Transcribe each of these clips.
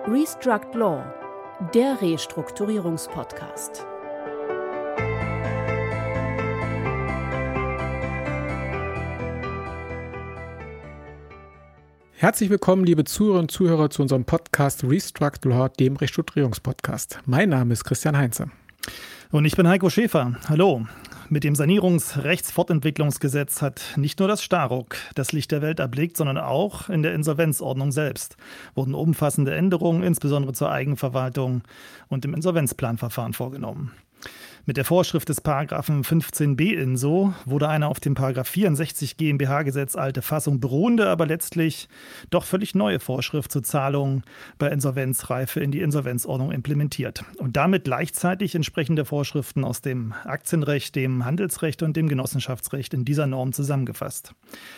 Restruct Law, der Restrukturierungspodcast. Herzlich willkommen, liebe Zuhörerinnen und Zuhörer, zu unserem Podcast Restruct Law, dem Restrukturierungspodcast. Mein Name ist Christian Heinze. Und ich bin Heiko Schäfer. Hallo. Mit dem Sanierungsrechtsfortentwicklungsgesetz hat nicht nur das Starock das Licht der Welt erblickt, sondern auch in der Insolvenzordnung selbst wurden umfassende Änderungen, insbesondere zur Eigenverwaltung und im Insolvenzplanverfahren vorgenommen. Mit der Vorschrift des Paragraphen 15b INSO wurde eine auf dem Paragraph 64 GmbH-Gesetz alte Fassung beruhende, aber letztlich doch völlig neue Vorschrift zur Zahlung bei Insolvenzreife in die Insolvenzordnung implementiert und damit gleichzeitig entsprechende Vorschriften aus dem Aktienrecht, dem Handelsrecht und dem Genossenschaftsrecht in dieser Norm zusammengefasst.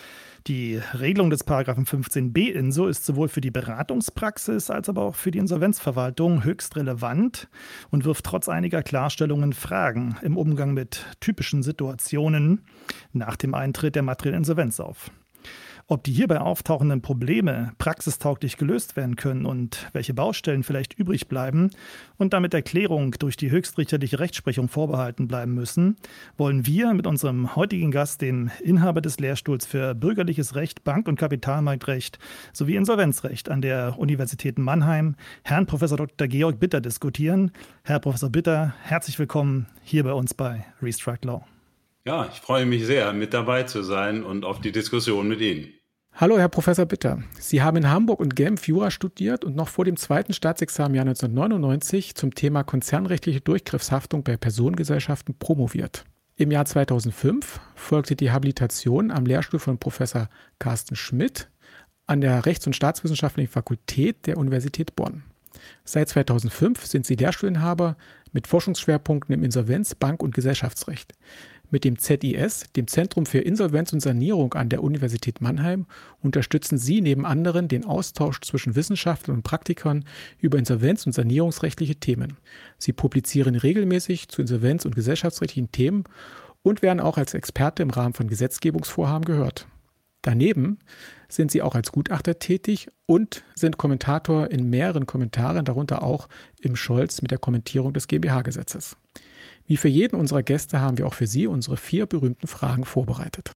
Die Regelung des Paragraphen 15b INSO ist sowohl für die Beratungspraxis als aber auch für die Insolvenzverwaltung höchst relevant und wirft trotz einiger Klarstellungen Fragen im Umgang mit typischen Situationen nach dem Eintritt der materiellen Insolvenz auf. Ob die hierbei auftauchenden Probleme praxistauglich gelöst werden können und welche Baustellen vielleicht übrig bleiben und damit der Klärung durch die höchstrichterliche Rechtsprechung vorbehalten bleiben müssen, wollen wir mit unserem heutigen Gast, dem Inhaber des Lehrstuhls für Bürgerliches Recht, Bank- und Kapitalmarktrecht sowie Insolvenzrecht an der Universität Mannheim, Herrn Prof. Dr. Georg Bitter, diskutieren. Herr Professor Bitter, herzlich willkommen hier bei uns bei Restruct Law. Ja, ich freue mich sehr, mit dabei zu sein und auf die Diskussion mit Ihnen. Hallo, Herr Professor Bitter. Sie haben in Hamburg und Genf Jura studiert und noch vor dem zweiten Staatsexamen im Jahr 1999 zum Thema konzernrechtliche Durchgriffshaftung bei Personengesellschaften promoviert. Im Jahr 2005 folgte die Habilitation am Lehrstuhl von Professor Carsten Schmidt an der Rechts- und Staatswissenschaftlichen Fakultät der Universität Bonn. Seit 2005 sind Sie Lehrstuhlinhaber mit Forschungsschwerpunkten im Insolvenz-, Bank- und Gesellschaftsrecht. Mit dem ZIS, dem Zentrum für Insolvenz und Sanierung an der Universität Mannheim, unterstützen Sie neben anderen den Austausch zwischen Wissenschaftlern und Praktikern über insolvenz- und sanierungsrechtliche Themen. Sie publizieren regelmäßig zu insolvenz- und gesellschaftsrechtlichen Themen und werden auch als Experte im Rahmen von Gesetzgebungsvorhaben gehört. Daneben sind Sie auch als Gutachter tätig und sind Kommentator in mehreren Kommentaren, darunter auch im Scholz mit der Kommentierung des GmbH-Gesetzes. Wie für jeden unserer Gäste haben wir auch für Sie unsere 4 berühmten Fragen vorbereitet.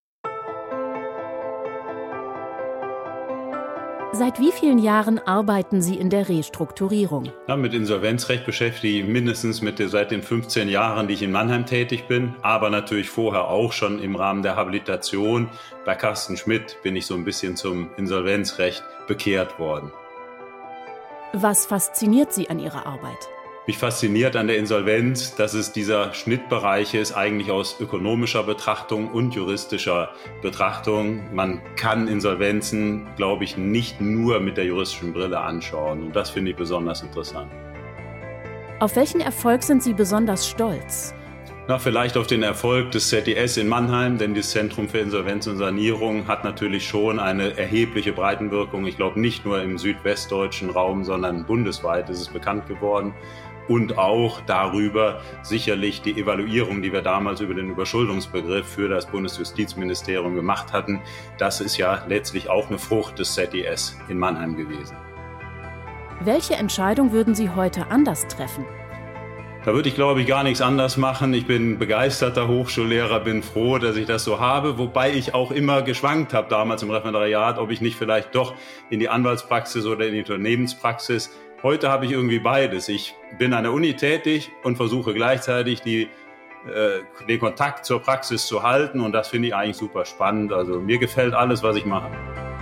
Seit wie vielen Jahren arbeiten Sie in der Restrukturierung? Ja, mit Insolvenzrecht beschäftige ich mindestens seit den 15 Jahren, die ich in Mannheim tätig bin, aber natürlich vorher auch schon im Rahmen der Habilitation. Bei Carsten Schmidt bin ich so ein bisschen zum Insolvenzrecht bekehrt worden. Was fasziniert Sie an Ihrer Arbeit? Mich fasziniert an der Insolvenz, dass es dieser Schnittbereich ist, eigentlich aus ökonomischer Betrachtung und juristischer Betrachtung. Man kann Insolvenzen, glaube ich, nicht nur mit der juristischen Brille anschauen. Und das finde ich besonders interessant. Auf welchen Erfolg sind Sie besonders stolz? Vielleicht auf den Erfolg des ZIS in Mannheim, denn das Zentrum für Insolvenz und Sanierung hat natürlich schon eine erhebliche Breitenwirkung. Ich glaube, nicht nur im südwestdeutschen Raum, sondern bundesweit ist es bekannt geworden. Und auch darüber sicherlich die Evaluierung, die wir damals über den Überschuldungsbegriff für das Bundesjustizministerium gemacht hatten. Das ist ja letztlich auch eine Frucht des ZIS in Mannheim gewesen. Welche Entscheidung würden Sie heute anders treffen? Da würde ich, glaube ich, gar nichts anders machen. Ich bin begeisterter Hochschullehrer, bin froh, dass ich das so habe, wobei ich auch immer geschwankt habe damals im Referendariat, ob ich nicht vielleicht doch in die Anwaltspraxis oder in die Unternehmenspraxis. Heute habe ich irgendwie beides. Ich bin an der Uni tätig und versuche gleichzeitig den Kontakt zur Praxis zu halten und das finde ich eigentlich super spannend. Also mir gefällt alles, was ich mache.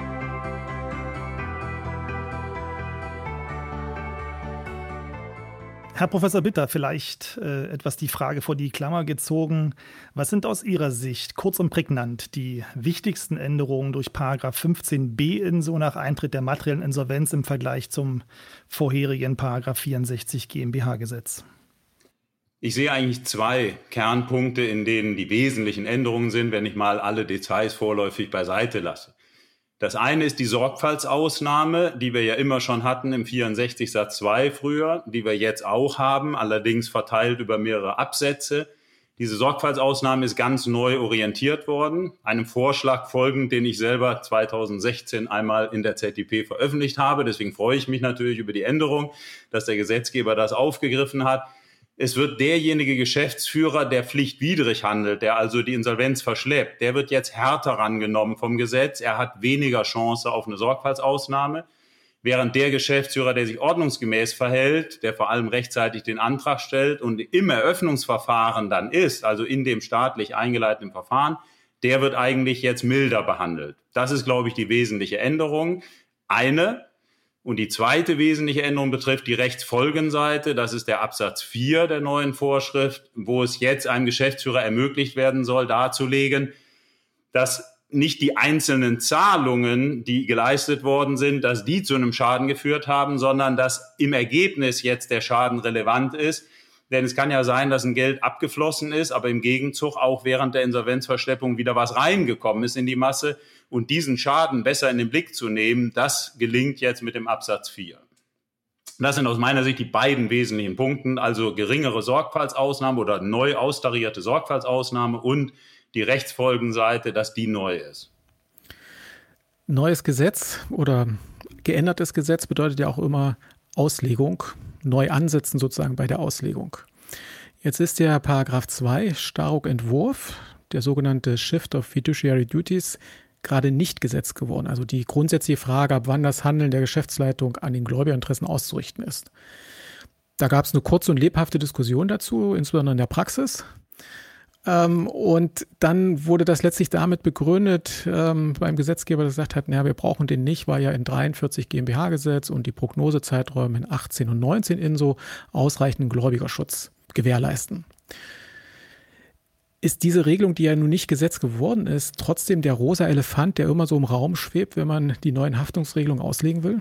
Herr Professor Bitter, vielleicht etwas die Frage vor die Klammer gezogen. Was sind aus Ihrer Sicht, kurz und prägnant, die wichtigsten Änderungen durch Paragraph 15b INSO nach Eintritt der materiellen Insolvenz im Vergleich zum vorherigen Paragraph 64 GmbH-Gesetz? Ich sehe eigentlich 2 Kernpunkte, in denen die wesentlichen Änderungen sind, wenn ich mal alle Details vorläufig beiseite lasse. Das eine ist die Sorgfaltsausnahme, die wir ja immer schon hatten im 64 Satz 2 früher, die wir jetzt auch haben, allerdings verteilt über mehrere Absätze. Diese Sorgfaltsausnahme ist ganz neu orientiert worden, einem Vorschlag folgend, den ich selber 2016 einmal in der ZDP veröffentlicht habe. Deswegen freue ich mich natürlich über die Änderung, dass der Gesetzgeber das aufgegriffen hat. Es wird derjenige Geschäftsführer, der pflichtwidrig handelt, der also die Insolvenz verschleppt, der wird jetzt härter rangenommen vom Gesetz. Er hat weniger Chance auf eine Sorgfaltsausnahme. Während der Geschäftsführer, der sich ordnungsgemäß verhält, der vor allem rechtzeitig den Antrag stellt und im Eröffnungsverfahren dann ist, also in dem staatlich eingeleiteten Verfahren, der wird eigentlich jetzt milder behandelt. Das ist, glaube ich, die wesentliche Änderung. Eine. Und die zweite wesentliche Änderung betrifft die Rechtsfolgenseite. Das ist der Absatz 4 der neuen Vorschrift, wo es jetzt einem Geschäftsführer ermöglicht werden soll, darzulegen, dass nicht die einzelnen Zahlungen, die geleistet worden sind, dass die zu einem Schaden geführt haben, sondern dass im Ergebnis jetzt der Schaden relevant ist. Denn es kann ja sein, dass ein Geld abgeflossen ist, aber im Gegenzug auch während der Insolvenzverschleppung wieder was reingekommen ist in die Masse. Und diesen Schaden besser in den Blick zu nehmen, das gelingt jetzt mit dem Absatz 4. Das sind aus meiner Sicht die beiden wesentlichen Punkte, also geringere Sorgfaltsausnahme oder neu austarierte Sorgfaltsausnahme und die Rechtsfolgenseite, dass die neu ist. Neues Gesetz oder geändertes Gesetz bedeutet ja auch immer Auslegung, neu ansetzen sozusagen bei der Auslegung. Jetzt ist der Paragraph 2 Staruk-Entwurf, der sogenannte Shift of Fiduciary Duties, gerade nicht Gesetz geworden. Also die grundsätzliche Frage, ab wann das Handeln der Geschäftsleitung an den Gläubigerinteressen auszurichten ist. Da gab es eine kurze und lebhafte Diskussion dazu, insbesondere in der Praxis. Und dann wurde das letztlich damit begründet beim Gesetzgeber, der gesagt hat, naja, wir brauchen den nicht, weil ja in 43 GmbH-Gesetz und die Prognosezeiträume in 18 und 19 INSO ausreichenden Gläubigerschutz gewährleisten. Ist diese Regelung, die ja nun nicht Gesetz geworden ist, trotzdem der rosa Elefant, der immer so im Raum schwebt, wenn man die neuen Haftungsregelungen auslegen will?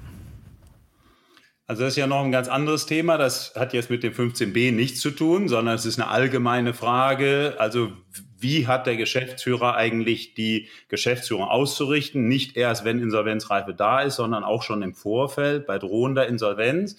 Also das ist ja noch ein ganz anderes Thema. Das hat jetzt mit dem 15b nichts zu tun, sondern es ist eine allgemeine Frage. Also wie hat der Geschäftsführer eigentlich die Geschäftsführung auszurichten? Nicht erst, wenn Insolvenzreife da ist, sondern auch schon im Vorfeld bei drohender Insolvenz.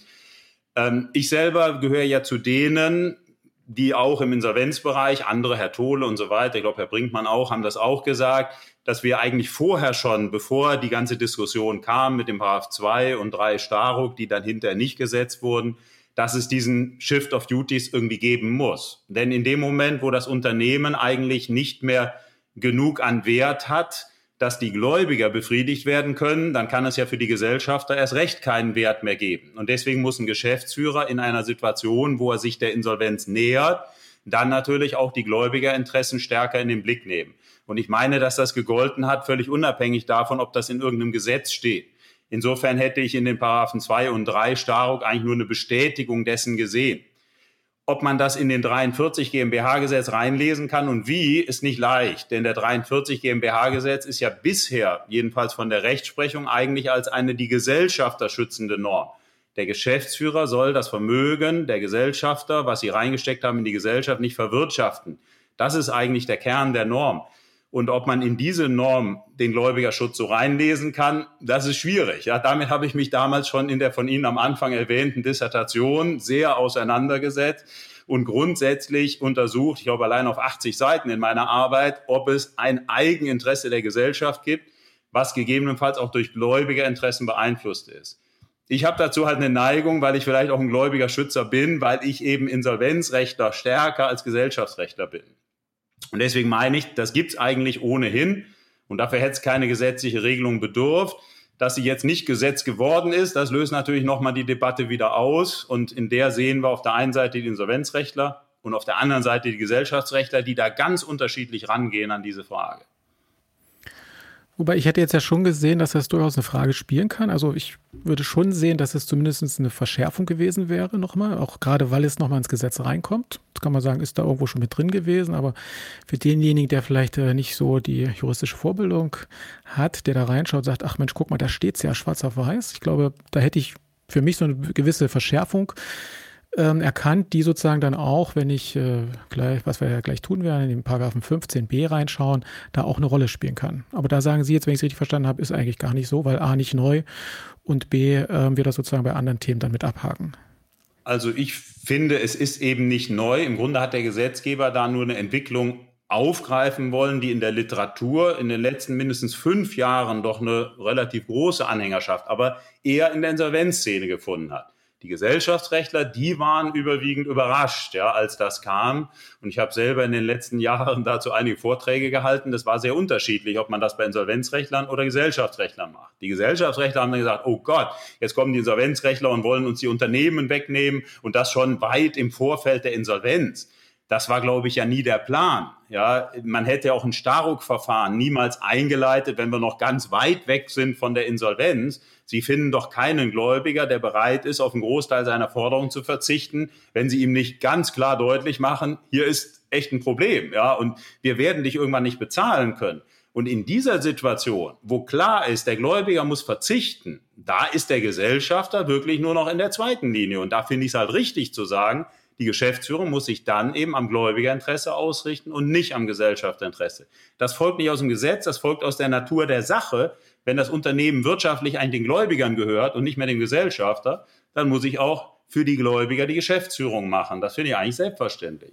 Ich selber gehöre ja zu denen, die auch im Insolvenzbereich, andere, Herr Tole und so weiter, ich glaube, Herr Brinkmann auch, haben das auch gesagt, dass wir eigentlich vorher schon, bevor die ganze Diskussion kam mit dem § 2 und 3 Staruk, die dann hinterher nicht gesetzt wurden, dass es diesen Shift of Duties irgendwie geben muss. Denn in dem Moment, wo das Unternehmen eigentlich nicht mehr genug an Wert hat, dass die Gläubiger befriedigt werden können, dann kann es ja für die Gesellschafter erst recht keinen Wert mehr geben. Und deswegen muss ein Geschäftsführer in einer Situation, wo er sich der Insolvenz nähert, dann natürlich auch die Gläubigerinteressen stärker in den Blick nehmen. Und ich meine, dass das gegolten hat, völlig unabhängig davon, ob das in irgendeinem Gesetz steht. Insofern hätte ich in den Paragraphen 2 und 3 Staruk eigentlich nur eine Bestätigung dessen gesehen. Ob man das in den 43 GmbH-Gesetz reinlesen kann und wie, ist nicht leicht. Denn der 43 GmbH-Gesetz ist ja bisher, jedenfalls von der Rechtsprechung, eigentlich als eine die Gesellschafter schützende Norm. Der Geschäftsführer soll das Vermögen der Gesellschafter, was sie reingesteckt haben in die Gesellschaft, nicht verwirtschaften. Das ist eigentlich der Kern der Norm. Und ob man in diese Norm den Gläubigerschutz so reinlesen kann, das ist schwierig. Ja, damit habe ich mich damals schon in der von Ihnen am Anfang erwähnten Dissertation sehr auseinandergesetzt und grundsätzlich untersucht, ich glaube allein auf 80 Seiten in meiner Arbeit, ob es ein Eigeninteresse der Gesellschaft gibt, was gegebenenfalls auch durch Gläubigerinteressen beeinflusst ist. Ich habe dazu halt eine Neigung, weil ich vielleicht auch ein Gläubigerschützer bin, weil ich eben Insolvenzrechtler stärker als Gesellschaftsrechtler bin. Und deswegen meine ich, das gibt's eigentlich ohnehin. Und dafür hätte es keine gesetzliche Regelung bedurft. Dass sie jetzt nicht Gesetz geworden ist, das löst natürlich nochmal die Debatte wieder aus. Und in der sehen wir auf der einen Seite die Insolvenzrechtler und auf der anderen Seite die Gesellschaftsrechtler, die da ganz unterschiedlich rangehen an diese Frage. Wobei ich hätte jetzt ja schon gesehen, dass das durchaus eine Frage spielen kann. Also ich würde schon sehen, dass es zumindest eine Verschärfung gewesen wäre nochmal, auch gerade weil es nochmal ins Gesetz reinkommt. Das kann man sagen, ist da irgendwo schon mit drin gewesen, aber für denjenigen, der vielleicht nicht so die juristische Vorbildung hat, der da reinschaut und sagt, ach Mensch, guck mal, da steht's ja schwarz auf weiß. Ich glaube, da hätte ich für mich so eine gewisse Verschärfung erkannt, die sozusagen dann auch, wenn ich gleich, was wir ja gleich tun werden, in den Paragraphen 15b reinschauen, da auch eine Rolle spielen kann. Aber da sagen Sie jetzt, wenn ich es richtig verstanden habe, ist eigentlich gar nicht so, weil A nicht neu und B wir das sozusagen bei anderen Themen dann mit abhaken. Also ich finde, es ist eben nicht neu. Im Grunde hat der Gesetzgeber da nur eine Entwicklung aufgreifen wollen, die in der Literatur in den letzten mindestens 5 Jahren doch eine relativ große Anhängerschaft, aber eher in der Insolvenzszene gefunden hat. Die Gesellschaftsrechtler, die waren überwiegend überrascht, ja, als das kam. Und ich habe selber in den letzten Jahren dazu einige Vorträge gehalten. Das war sehr unterschiedlich, ob man das bei Insolvenzrechtlern oder Gesellschaftsrechtlern macht. Die Gesellschaftsrechtler haben dann gesagt, oh Gott, jetzt kommen die Insolvenzrechtler und wollen uns die Unternehmen wegnehmen und das schon weit im Vorfeld der Insolvenz. Das war, glaube ich, ja nie der Plan. Ja, man hätte auch ein Staruk-Verfahren niemals eingeleitet, wenn wir noch ganz weit weg sind von der Insolvenz. Sie finden doch keinen Gläubiger, der bereit ist, auf einen Großteil seiner Forderungen zu verzichten, wenn Sie ihm nicht ganz klar deutlich machen, hier ist echt ein Problem, ja, und wir werden dich irgendwann nicht bezahlen können. Und in dieser Situation, wo klar ist, der Gläubiger muss verzichten, da ist der Gesellschafter wirklich nur noch in der zweiten Linie. Und da finde ich es halt richtig zu sagen, die Geschäftsführung muss sich dann eben am Gläubigerinteresse ausrichten und nicht am Gesellschafterinteresse. Das folgt nicht aus dem Gesetz, das folgt aus der Natur der Sache. Wenn das Unternehmen wirtschaftlich eigentlich den Gläubigern gehört und nicht mehr dem Gesellschafter, dann muss ich auch für die Gläubiger die Geschäftsführung machen. Das finde ich eigentlich selbstverständlich.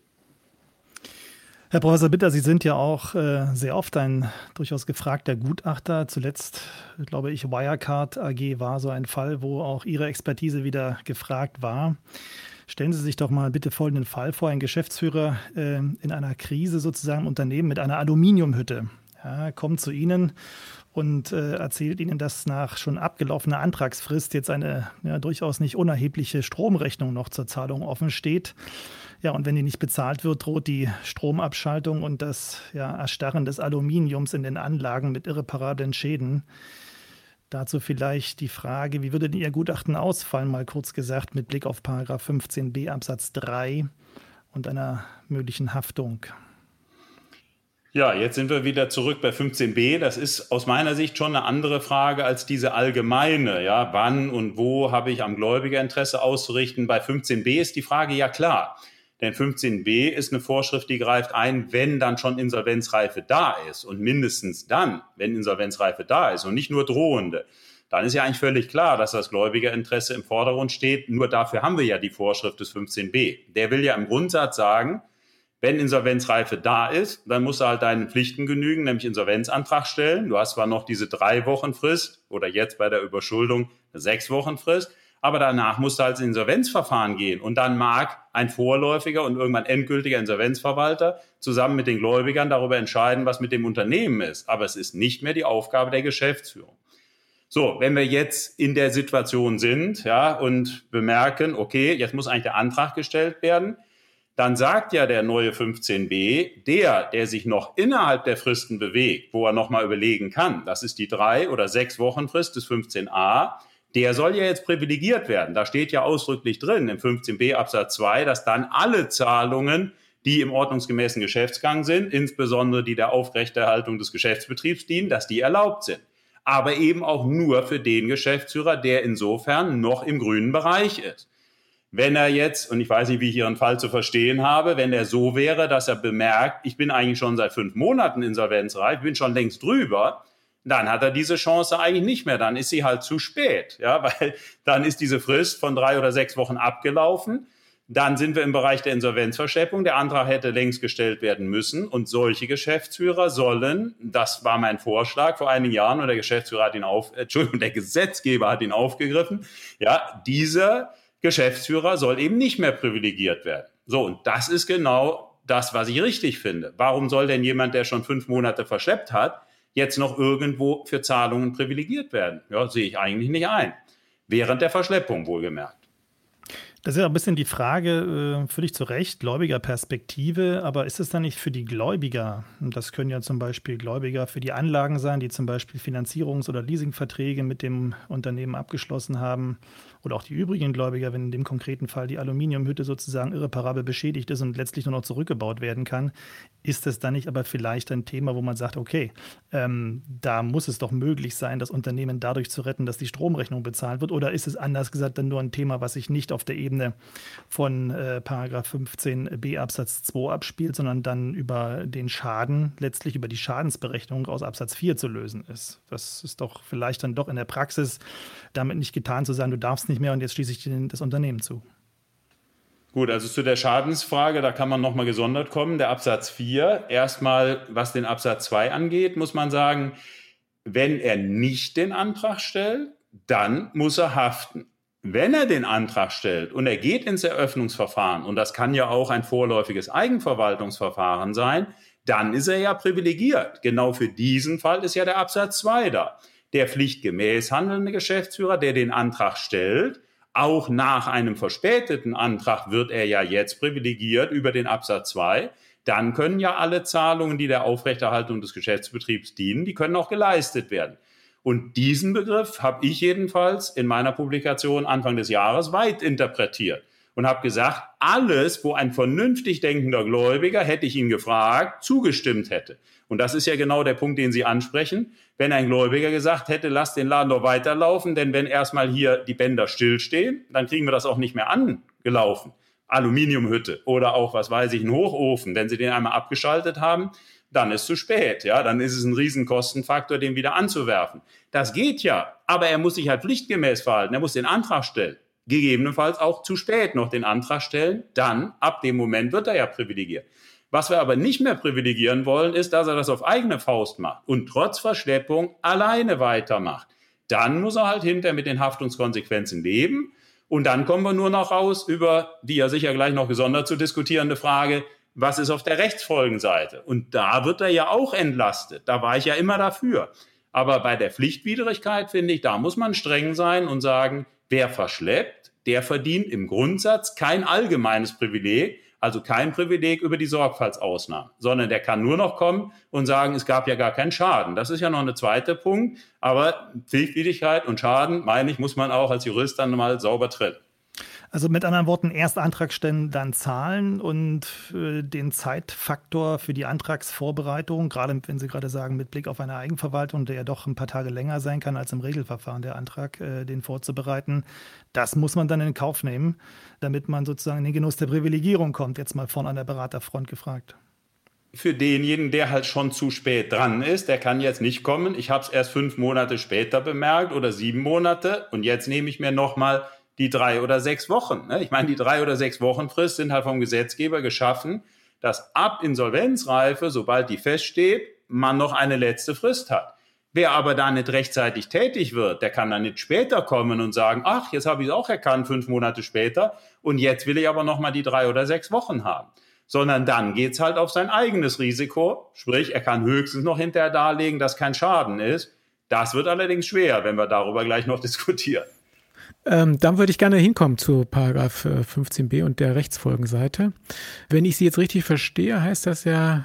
Herr Professor Bitter, Sie sind ja auch sehr oft ein durchaus gefragter Gutachter. Zuletzt, glaube ich, Wirecard AG war so ein Fall, wo auch Ihre Expertise wieder gefragt war. Stellen Sie sich doch mal bitte folgenden Fall vor. Ein Geschäftsführer in einer Krise sozusagen im Unternehmen mit einer Aluminiumhütte kommt zu Ihnen und erzählt Ihnen, dass nach schon abgelaufener Antragsfrist jetzt eine durchaus nicht unerhebliche Stromrechnung noch zur Zahlung offen steht. Ja, und wenn die nicht bezahlt wird, droht die Stromabschaltung und das Erstarren des Aluminiums in den Anlagen mit irreparablen Schäden. Dazu vielleicht die Frage, wie würde denn Ihr Gutachten ausfallen, mal kurz gesagt, mit Blick auf § 15b Absatz 3 und einer möglichen Haftung? Ja, jetzt sind wir wieder zurück bei 15b. Das ist aus meiner Sicht schon eine andere Frage als diese allgemeine. Ja, wann und wo habe ich am Gläubigerinteresse auszurichten? Bei 15b ist die Frage ja klar. Denn 15b ist eine Vorschrift, die greift ein, wenn dann schon Insolvenzreife da ist. Und mindestens dann, wenn Insolvenzreife da ist und nicht nur drohende. Dann ist ja eigentlich völlig klar, dass das Gläubigerinteresse im Vordergrund steht. Nur dafür haben wir ja die Vorschrift des 15b. Der will ja im Grundsatz sagen, wenn Insolvenzreife da ist, dann musst du halt deinen Pflichten genügen, nämlich Insolvenzantrag stellen. Du hast zwar noch diese 3 Wochen Frist oder jetzt bei der Überschuldung eine 6 Wochen Frist, aber danach musst du halt ins Insolvenzverfahren gehen. Und dann mag ein vorläufiger und irgendwann endgültiger Insolvenzverwalter zusammen mit den Gläubigern darüber entscheiden, was mit dem Unternehmen ist. Aber es ist nicht mehr die Aufgabe der Geschäftsführung. So, wenn wir jetzt in der Situation sind, und bemerken, okay, jetzt muss eigentlich der Antrag gestellt werden, dann sagt ja der neue 15b, der sich noch innerhalb der Fristen bewegt, wo er nochmal überlegen kann, das ist die 3 oder 6 Wochen Frist des 15a, der soll ja jetzt privilegiert werden. Da steht ja ausdrücklich drin im 15b Absatz 2, dass dann alle Zahlungen, die im ordnungsgemäßen Geschäftsgang sind, insbesondere die der Aufrechterhaltung des Geschäftsbetriebs dienen, dass die erlaubt sind. Aber eben auch nur für den Geschäftsführer, der insofern noch im grünen Bereich ist. Wenn er jetzt, und ich weiß nicht, wie ich Ihren Fall zu verstehen habe, wenn er so wäre, dass er bemerkt, ich bin eigentlich schon seit 5 Monaten insolvenzreif, bin schon längst drüber, dann hat er diese Chance eigentlich nicht mehr. Dann ist sie halt zu spät, weil dann ist diese Frist von 3 oder 6 Wochen abgelaufen. Dann sind wir im Bereich der Insolvenzverschleppung. Der Antrag hätte längst gestellt werden müssen. Und solche Geschäftsführer sollen, das war mein Vorschlag vor einigen Jahren, und der Geschäftsführer hat der Gesetzgeber hat ihn aufgegriffen. Ja, dieser Geschäftsführer soll eben nicht mehr privilegiert werden. So, und das ist genau das, was ich richtig finde. Warum soll denn jemand, der schon 5 Monate verschleppt hat, jetzt noch irgendwo für Zahlungen privilegiert werden? Ja, sehe ich eigentlich nicht ein. Während der Verschleppung wohlgemerkt. Das ist ja ein bisschen die Frage, völlig zu Recht, Gläubigerperspektive, aber ist es dann nicht für die Gläubiger, und das können ja zum Beispiel Gläubiger für die Anlagen sein, die zum Beispiel Finanzierungs- oder Leasingverträge mit dem Unternehmen abgeschlossen haben, oder auch die übrigen Gläubiger, wenn in dem konkreten Fall die Aluminiumhütte sozusagen irreparabel beschädigt ist und letztlich nur noch zurückgebaut werden kann, ist es dann nicht aber vielleicht ein Thema, wo man sagt, okay, da muss es doch möglich sein, das Unternehmen dadurch zu retten, dass die Stromrechnung bezahlt wird, oder ist es anders gesagt dann nur ein Thema, was sich nicht auf der Ebene von Paragraph 15b Absatz 2 abspielt, sondern dann über den Schaden, letztlich über die Schadensberechnung aus Absatz 4 zu lösen ist? Das ist doch vielleicht dann doch in der Praxis damit nicht getan zu sagen, du darfst nicht mehr und jetzt schließe ich das Unternehmen zu. Gut, also zu der Schadensfrage, da kann man nochmal gesondert kommen. Der Absatz 4, erstmal, was den Absatz 2 angeht, muss man sagen, wenn er nicht den Antrag stellt, dann muss er haften. Wenn er den Antrag stellt und er geht ins Eröffnungsverfahren, und das kann ja auch ein vorläufiges Eigenverwaltungsverfahren sein, dann ist er ja privilegiert. Genau für diesen Fall ist ja der Absatz 2 da. Der pflichtgemäß handelnde Geschäftsführer, der den Antrag stellt, auch nach einem verspäteten Antrag wird er ja jetzt privilegiert über den Absatz 2. Dann können ja alle Zahlungen, die der Aufrechterhaltung des Geschäftsbetriebs dienen, die können auch geleistet werden. Und diesen Begriff habe ich jedenfalls in meiner Publikation Anfang des Jahres weit interpretiert und habe gesagt, alles, wo ein vernünftig denkender Gläubiger, hätte ich ihn gefragt, zugestimmt hätte. Und das ist ja genau der Punkt, den Sie ansprechen. Wenn ein Gläubiger gesagt hätte, lass den Laden doch weiterlaufen, denn wenn erstmal hier die Bänder stillstehen, dann kriegen wir das auch nicht mehr angelaufen. Aluminiumhütte oder auch, was weiß ich, ein Hochofen, wenn Sie den einmal abgeschaltet haben, dann ist zu spät, ja, dann ist es ein Riesenkostenfaktor, den wieder anzuwerfen. Das geht ja, aber er muss sich halt pflichtgemäß verhalten, er muss den Antrag stellen. Gegebenenfalls auch zu spät noch den Antrag stellen, dann, ab dem Moment wird er ja privilegiert. Was wir aber nicht mehr privilegieren wollen, ist, dass er das auf eigene Faust macht und trotz Verschleppung alleine weitermacht. Dann muss er halt hinterher mit den Haftungskonsequenzen leben und dann kommen wir nur noch raus über die ja sicher gleich noch gesondert zu diskutierende Frage, was ist auf der Rechtsfolgenseite? Und da wird er ja auch entlastet. Da war ich ja immer dafür. Aber bei der Pflichtwidrigkeit, finde ich, da muss man streng sein und sagen, wer verschleppt, der verdient im Grundsatz kein allgemeines Privileg, also kein Privileg über die Sorgfaltsausnahmen, sondern der kann nur noch kommen und sagen, es gab ja gar keinen Schaden. Das ist ja noch ein zweiter Punkt. Aber Pflichtwidrigkeit und Schaden, meine ich, muss man auch als Jurist dann mal sauber trennen. Also mit anderen Worten, erst Antrag stellen, dann zahlen und den Zeitfaktor für die Antragsvorbereitung, gerade wenn Sie gerade sagen, mit Blick auf eine Eigenverwaltung, der ja doch ein paar Tage länger sein kann als im Regelverfahren, der Antrag, den vorzubereiten, das muss man dann in Kauf nehmen, damit man sozusagen in den Genuss der Privilegierung kommt, jetzt mal vorne an der Beraterfront gefragt. Für denjenigen, der halt schon zu spät dran ist, der kann jetzt nicht kommen. Ich habe es erst 5 Monate später bemerkt oder 7 Monate und jetzt nehme ich mir nochmal die 3 oder 6 Wochen. Ich meine, die 3 oder 6 Wochen Frist sind halt vom Gesetzgeber geschaffen, dass ab Insolvenzreife, sobald die feststeht, man noch eine letzte Frist hat. Wer aber da nicht rechtzeitig tätig wird, der kann dann nicht später kommen und sagen, ach, jetzt habe ich es auch erkannt, 5 Monate später und jetzt will ich aber noch mal die 3 oder 6 Wochen haben. Sondern dann geht's halt auf sein eigenes Risiko, sprich, er kann höchstens noch hinterher darlegen, dass kein Schaden ist. Das wird allerdings schwer, wenn wir darüber gleich noch diskutieren. Dann würde ich gerne hinkommen zu Paragraph 15b und der Rechtsfolgenseite. Wenn ich Sie jetzt richtig verstehe, heißt das ja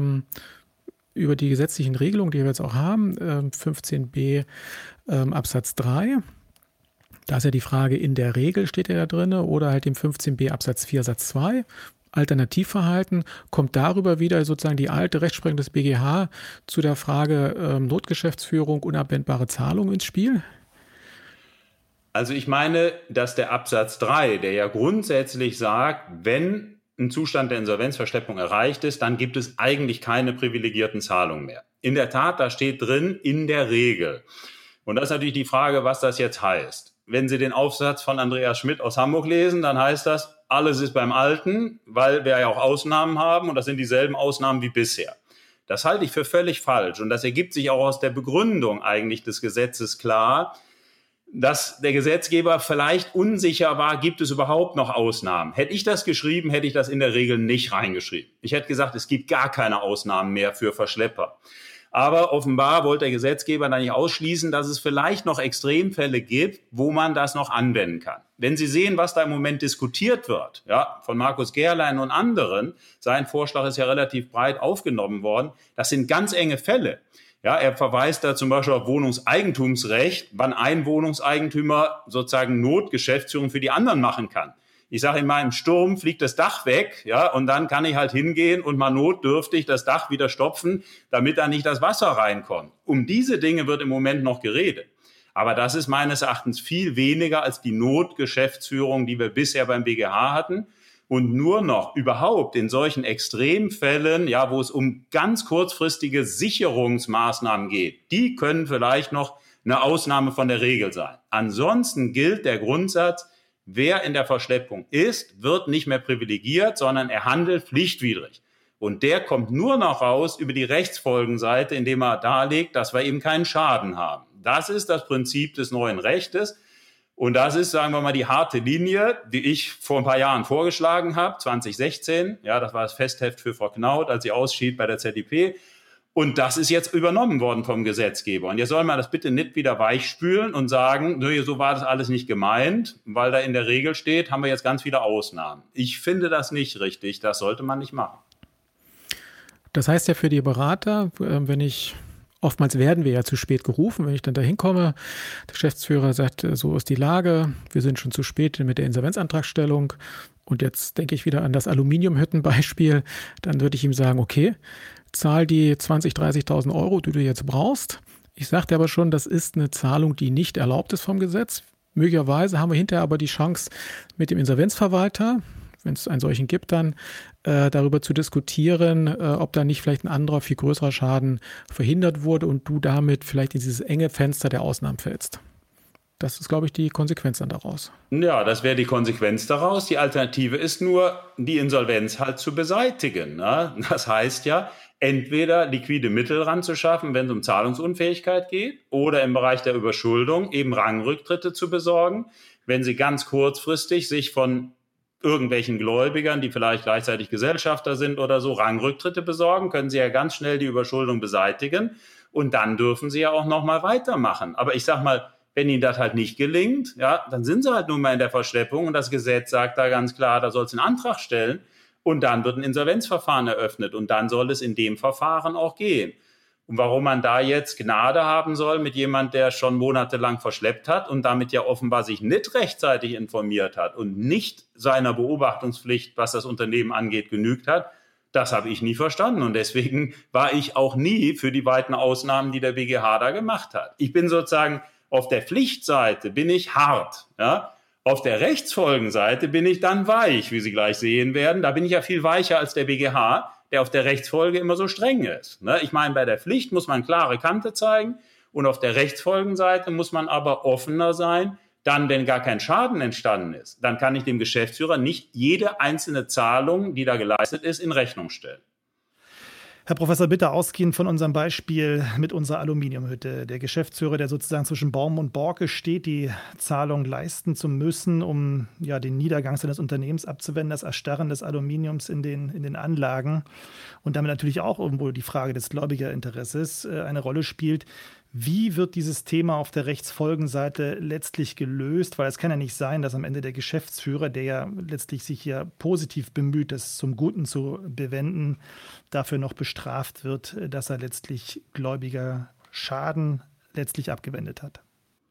über die gesetzlichen Regelungen, die wir jetzt auch haben, 15b Absatz 3, da ist ja die Frage, in der Regel steht ja da drin, oder halt im 15b Absatz 4 Satz 2, Alternativverhalten, kommt darüber wieder sozusagen die alte Rechtsprechung des BGH zu der Frage Notgeschäftsführung, unabwendbare Zahlungen ins Spiel? Also ich meine, dass der Absatz 3, der ja grundsätzlich sagt, wenn ein Zustand der Insolvenzverschleppung erreicht ist, dann gibt es eigentlich keine privilegierten Zahlungen mehr. In der Tat, da steht drin, in der Regel. Und das ist natürlich die Frage, was das jetzt heißt. Wenn Sie den Aufsatz von Andreas Schmidt aus Hamburg lesen, dann heißt das, alles ist beim Alten, weil wir ja auch Ausnahmen haben und das sind dieselben Ausnahmen wie bisher. Das halte ich für völlig falsch und das ergibt sich auch aus der Begründung eigentlich des Gesetzes klar, dass der Gesetzgeber vielleicht unsicher war, gibt es überhaupt noch Ausnahmen? Hätte ich das geschrieben, hätte ich das in der Regel nicht reingeschrieben. Ich hätte gesagt, es gibt gar keine Ausnahmen mehr für Verschlepper. Aber offenbar wollte der Gesetzgeber da nicht ausschließen, dass es vielleicht noch Extremfälle gibt, wo man das noch anwenden kann. Wenn Sie sehen, was da im Moment diskutiert wird, ja, von Markus Gerlein und anderen, sein Vorschlag ist ja relativ breit aufgenommen worden, das sind ganz enge Fälle. Ja, er verweist da zum Beispiel auf Wohnungseigentumsrecht, wann ein Wohnungseigentümer sozusagen Notgeschäftsführung für die anderen machen kann. Ich sage immer, im Sturm fliegt das Dach weg, ja, und dann kann ich halt hingehen und mal notdürftig das Dach wieder stopfen, damit da nicht das Wasser reinkommt. Um diese Dinge wird im Moment noch geredet. Aber das ist meines Erachtens viel weniger als die Notgeschäftsführung, die wir bisher beim BGH hatten. Und nur noch überhaupt in solchen Extremfällen, ja, wo es um ganz kurzfristige Sicherungsmaßnahmen geht, die können vielleicht noch eine Ausnahme von der Regel sein. Ansonsten gilt der Grundsatz, wer in der Verschleppung ist, wird nicht mehr privilegiert, sondern er handelt pflichtwidrig. Und der kommt nur noch raus über die Rechtsfolgenseite, indem er darlegt, dass wir eben keinen Schaden haben. Das ist das Prinzip des neuen Rechtes. Und das ist, sagen wir mal, die harte Linie, die ich vor ein paar Jahren vorgeschlagen habe, 2016. Ja, das war das Festheft für Frau Knaut, als sie ausschied bei der ZDP. Und das ist jetzt übernommen worden vom Gesetzgeber. Und jetzt soll man das bitte nicht wieder weichspülen und sagen, so war das alles nicht gemeint, weil da in der Regel steht, haben wir jetzt ganz viele Ausnahmen. Ich finde das nicht richtig. Das sollte man nicht machen. Das heißt ja für die Berater, oftmals werden wir ja zu spät gerufen, wenn ich dann da hinkomme, der Geschäftsführer sagt, so ist die Lage, wir sind schon zu spät mit der Insolvenzantragstellung und jetzt denke ich wieder an das Aluminiumhüttenbeispiel, dann würde ich ihm sagen, okay, zahl die 20.000, 30.000 Euro, die du jetzt brauchst. Ich sagte aber schon, das ist eine Zahlung, die nicht erlaubt ist vom Gesetz. Möglicherweise haben wir hinterher aber die Chance mit dem Insolvenzverwalter, wenn es einen solchen gibt, dann darüber zu diskutieren, ob da nicht vielleicht ein anderer, viel größerer Schaden verhindert wurde und du damit vielleicht in dieses enge Fenster der Ausnahmen fällst. Das ist, glaube ich, die Konsequenz dann daraus. Ja, das wäre die Konsequenz daraus. Die Alternative ist nur, die Insolvenz halt zu beseitigen. Ne? Das heißt ja, entweder liquide Mittel ranzuschaffen, wenn es um Zahlungsunfähigkeit geht, oder im Bereich der Überschuldung eben Rangrücktritte zu besorgen, wenn sie ganz kurzfristig sich von irgendwelchen Gläubigern, die vielleicht gleichzeitig Gesellschafter sind oder so, Rangrücktritte besorgen, können sie ja ganz schnell die Überschuldung beseitigen und dann dürfen sie ja auch nochmal weitermachen. Aber ich sag mal, wenn ihnen das halt nicht gelingt, ja, dann sind sie halt nun mal in der Verschleppung und das Gesetz sagt da ganz klar, da soll es einen Antrag stellen und dann wird ein Insolvenzverfahren eröffnet und dann soll es in dem Verfahren auch gehen. Und warum man da jetzt Gnade haben soll mit jemand, der schon monatelang verschleppt hat und damit ja offenbar sich nicht rechtzeitig informiert hat und nicht seiner Beobachtungspflicht, was das Unternehmen angeht, genügt hat, das habe ich nie verstanden. Und deswegen war ich auch nie für die weiten Ausnahmen, die der BGH da gemacht hat. Ich bin sozusagen auf der Pflichtseite bin ich hart, ja. Auf der Rechtsfolgenseite bin ich dann weich, wie Sie gleich sehen werden. Da bin ich ja viel weicher als der BGH, der auf der Rechtsfolge immer so streng ist. Ich meine, bei der Pflicht muss man klare Kante zeigen und auf der Rechtsfolgenseite muss man aber offener sein. Dann, wenn gar kein Schaden entstanden ist, dann kann ich dem Geschäftsführer nicht jede einzelne Zahlung, die da geleistet ist, in Rechnung stellen. Herr Professor Bitter, ausgehend von unserem Beispiel mit unserer Aluminiumhütte. Der Geschäftsführer, der sozusagen zwischen Baum und Borke steht, die Zahlung leisten zu müssen, um ja den Niedergang seines Unternehmens abzuwenden, das Erstarren des Aluminiums in den Anlagen und damit natürlich auch irgendwo die Frage des Gläubigerinteresses eine Rolle spielt. Wie wird dieses Thema auf der Rechtsfolgenseite letztlich gelöst? Weil es kann ja nicht sein, dass am Ende der Geschäftsführer, der ja letztlich sich ja positiv bemüht, das zum Guten zu bewenden, dafür noch bestraft wird, dass er letztlich gläubiger Schaden letztlich abgewendet hat.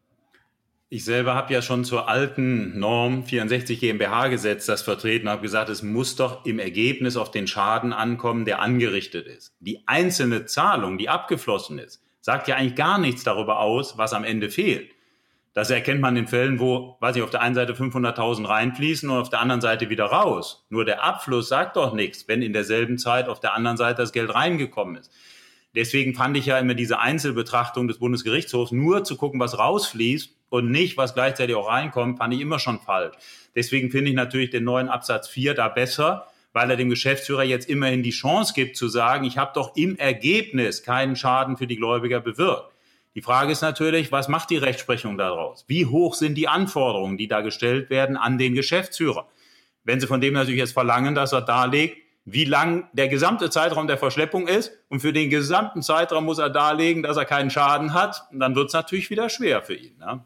Ich selber habe ja schon zur alten Norm 64 GmbH-Gesetz das vertreten und habe gesagt, es muss doch im Ergebnis auf den Schaden ankommen, der angerichtet ist. Die einzelne Zahlung, die abgeflossen ist, sagt ja eigentlich gar nichts darüber aus, was am Ende fehlt. Das erkennt man in Fällen, wo, auf der einen Seite 500.000 reinfließen und auf der anderen Seite wieder raus. Nur der Abfluss sagt doch nichts, wenn in derselben Zeit auf der anderen Seite das Geld reingekommen ist. Deswegen fand ich ja immer diese Einzelbetrachtung des Bundesgerichtshofs, nur zu gucken, was rausfließt und nicht, was gleichzeitig auch reinkommt, fand ich immer schon falsch. Deswegen finde ich natürlich den neuen Absatz 4 da besser, weil er dem Geschäftsführer jetzt immerhin die Chance gibt zu sagen, ich habe doch im Ergebnis keinen Schaden für die Gläubiger bewirkt. Die Frage ist natürlich, was macht die Rechtsprechung daraus? Wie hoch sind die Anforderungen, die da gestellt werden an den Geschäftsführer? Wenn Sie von dem natürlich jetzt verlangen, dass er darlegt, wie lang der gesamte Zeitraum der Verschleppung ist und für den gesamten Zeitraum muss er darlegen, dass er keinen Schaden hat, dann wird es natürlich wieder schwer für ihn, ne?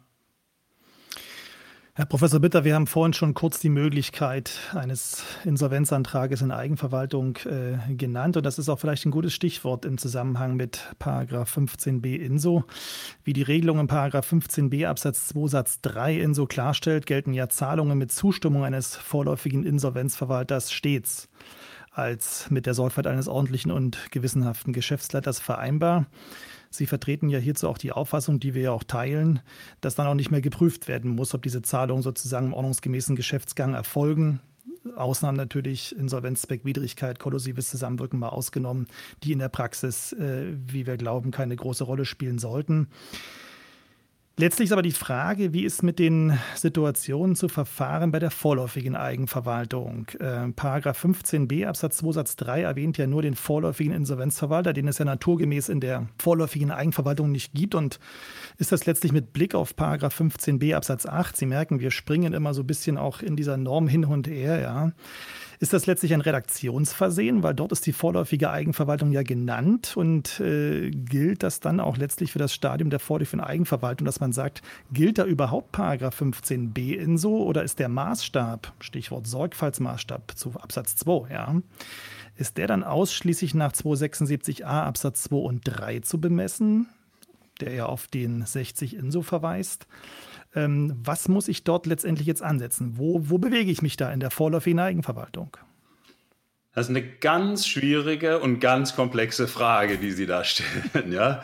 Herr Professor Bitter, wir haben vorhin schon kurz die Möglichkeit eines Insolvenzantrages in Eigenverwaltung genannt. Und das ist auch vielleicht ein gutes Stichwort im Zusammenhang mit § 15b INSO. Wie die Regelung im § 15b Absatz 2 Satz 3 INSO klarstellt, gelten ja Zahlungen mit Zustimmung eines vorläufigen Insolvenzverwalters stets als mit der Sorgfalt eines ordentlichen und gewissenhaften Geschäftsleiters vereinbar. Sie vertreten ja hierzu auch die Auffassung, die wir ja auch teilen, dass dann auch nicht mehr geprüft werden muss, ob diese Zahlungen sozusagen im ordnungsgemäßen Geschäftsgang erfolgen. Ausnahmen natürlich, Insolvenzzweckwidrigkeit, kollusives Zusammenwirken mal ausgenommen, die in der Praxis, wie wir glauben, keine große Rolle spielen sollten. Letztlich ist aber die Frage, wie ist mit den Situationen zu verfahren bei der vorläufigen Eigenverwaltung? Paragraph 15b Absatz 2 Satz 3 erwähnt ja nur den vorläufigen Insolvenzverwalter, den es ja naturgemäß in der vorläufigen Eigenverwaltung nicht gibt. Und ist das letztlich mit Blick auf Paragraph 15b Absatz 8, Sie merken, wir springen immer so ein bisschen auch in dieser Norm hin und her, ja. Ist das letztlich ein Redaktionsversehen, weil dort ist die vorläufige Eigenverwaltung ja genannt und gilt das dann auch letztlich für das Stadium der vorläufigen Eigenverwaltung, dass man sagt, gilt da überhaupt Paragraph 15b INSO oder ist der Maßstab, Stichwort Sorgfaltsmaßstab zu Absatz 2, ja, ist der dann ausschließlich nach 276a Absatz 2 und 3 zu bemessen, der ja auf den 60 INSO verweist? Was muss ich dort letztendlich jetzt ansetzen? Wo bewege ich mich da in der vorläufigen Eigenverwaltung? Das ist eine ganz schwierige und ganz komplexe Frage, die Sie da stellen. Ja?